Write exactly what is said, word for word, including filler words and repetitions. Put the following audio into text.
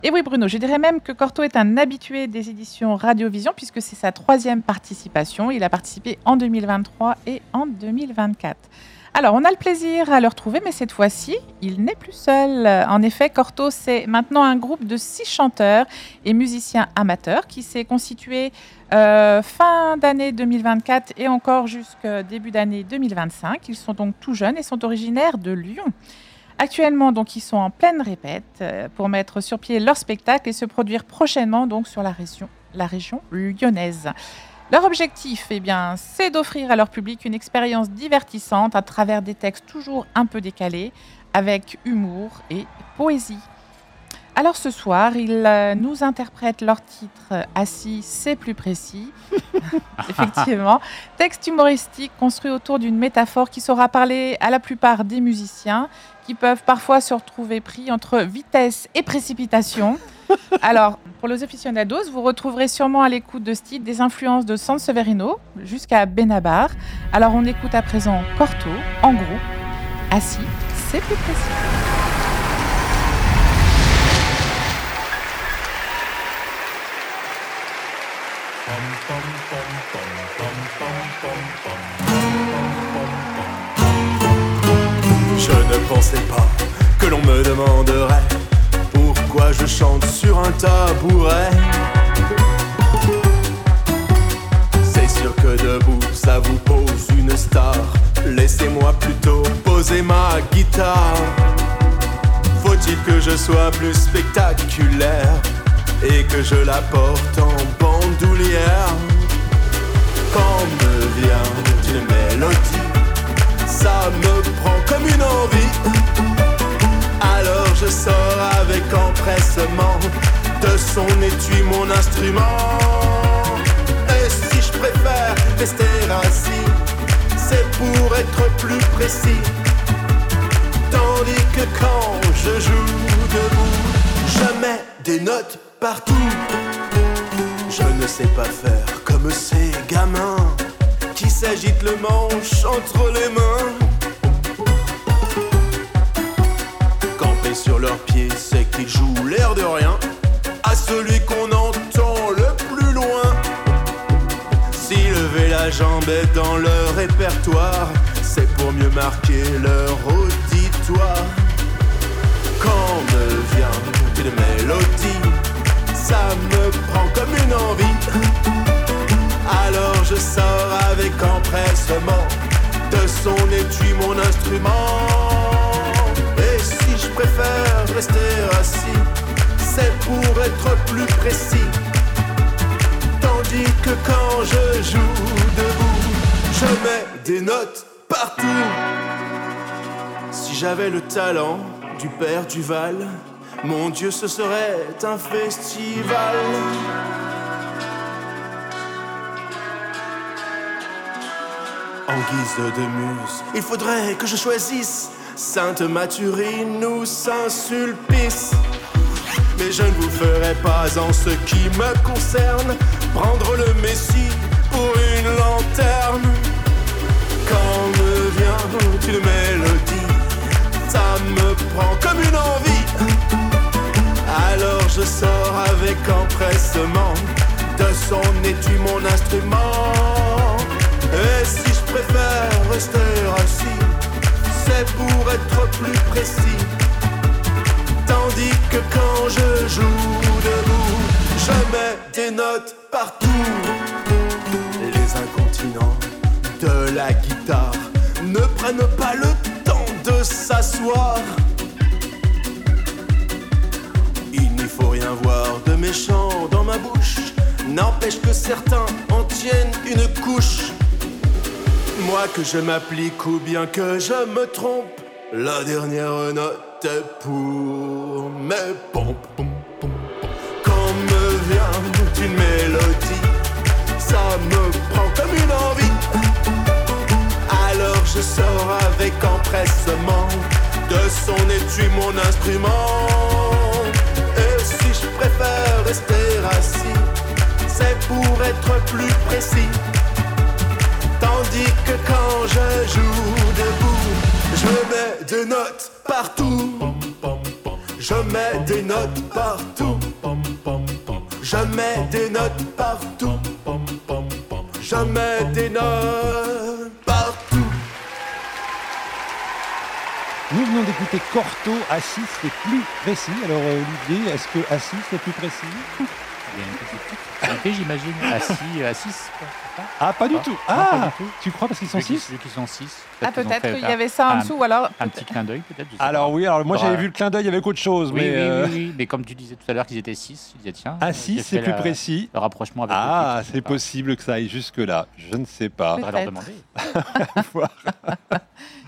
Et oui Bruno, je dirais même que Corto est un habitué des éditions Radiovision puisque c'est sa troisième participation. Il a participé en deux mille vingt-trois et en deux mille vingt-quatre. Alors, on a le plaisir à le retrouver, mais cette fois-ci, il n'est plus seul. En effet, Corto, c'est maintenant un groupe de six chanteurs et musiciens amateurs qui s'est constitué euh, fin d'année deux mille vingt-quatre et encore jusqu'au début d'année deux mille vingt-cinq. Ils sont donc tout jeunes et sont originaires de Lyon. Actuellement, donc, ils sont en pleine répète euh, pour mettre sur pied leur spectacle et se produire prochainement donc, sur la région, la région lyonnaise. Leur objectif, eh bien, c'est d'offrir à leur public une expérience divertissante à travers des textes toujours un peu décalés, avec humour et poésie. Alors ce soir, ils euh, nous interprètent leur titre euh, « Assis, c'est plus précis ». Effectivement, texte humoristique construit autour d'une métaphore qui saura parler à la plupart des musiciens, qui peuvent parfois se retrouver pris entre vitesse et précipitation. Alors, pour les aficionados, vous retrouverez sûrement à l'écoute de ce titre des influences de Sanseverino jusqu'à Benabar. Alors, on écoute à présent Corto, en groupe. Assis, c'est plus précis. Je ne pensais pas que l'on me demanderait pourquoi je chante sur un tabouret. C'est sûr que debout ça vous pose une star. Laissez-moi plutôt poser ma guitare. Faut-il que je sois plus spectaculaire et que je la porte en bandoulière? Quand me vient une mélodie, ça me prend comme une envie. Alors je sors avec empressement de son étui mon instrument. Et si je préfère rester assis, c'est pour être plus précis. Tandis que quand je joue debout, je mets des notes partout. Je ne sais pas faire comme ces gamins qui s'agitent le manche entre les mains. Camper sur leurs pieds, c'est qu'ils jouent l'air de rien à celui qu'on entend le plus loin. Si lever la jambe est dans leur répertoire, c'est pour mieux marquer leur auditoire. Quand me vient une mélodie, ça me prend comme une envie. Alors je sors avec empressement de son étui mon instrument. Et si je préfère rester assis, c'est pour être plus précis. Tandis que quand je joue debout, je mets des notes partout. Si j'avais le talent du père Duval, mon Dieu, ce serait un festival. En guise de muse, il faudrait que je choisisse Sainte Mathurine ou Saint-Sulpice. Mais je ne vous ferai pas en ce qui me concerne prendre le Messie pour une lanterne. Quand me vient une mélodie, ça me prend comme une envie. Alors je sors avec empressement de son étui mon instrument. Et si je préfère rester assis, c'est pour être plus précis. Tandis que quand je joue debout, je mets des notes partout. Les incontinents de la guitare ne prennent pas le temps de s'asseoir. Il n'y faut rien voir de méchant dans ma bouche, n'empêche que certains en tiennent une couche. Moi que je m'applique ou bien que je me trompe, la dernière note est pour mes pompes. Quand me vient une mélodie, ça me prend comme une envie. Alors je sors avec empressement de son étui mon instrument. Et si je préfère rester assis, c'est pour être plus précis. Tandis que quand je joue debout, je mets des notes partout. Je mets des notes partout. Je mets des notes partout. Je mets des notes partout. Nous venons d'écouter Cortot, Assis, c'est plus précis. Alors euh, Olivier, est-ce que Assis c'est plus précis? Il y a une petite petite j'imagine. Assis, à six. Ah, pas du Ah, tout. non, Ah, pas du tout. tu crois parce qu'ils sont Vu qu'ils- six? vu qu'ils sont six. Ah, qu'ils ont peut-être fait qu'il y un- avait ça en un- dessous, ou alors... Un petit clin d'œil, peut-être. je sais Alors pas. oui, alors moi Pour, j'avais euh, vu le clin d'œil avec autre chose, Oui, mais oui, euh, oui, oui, mais comme tu disais tout à l'heure qu'ils étaient six, je disais tiens. Assis j'ai c'est fait plus la- précis. Le rapprochement avec Ah, le titre, je c'est sais pas. possible que ça aille jusque là. Je ne sais pas. Faudrait leur Peut-être. demander.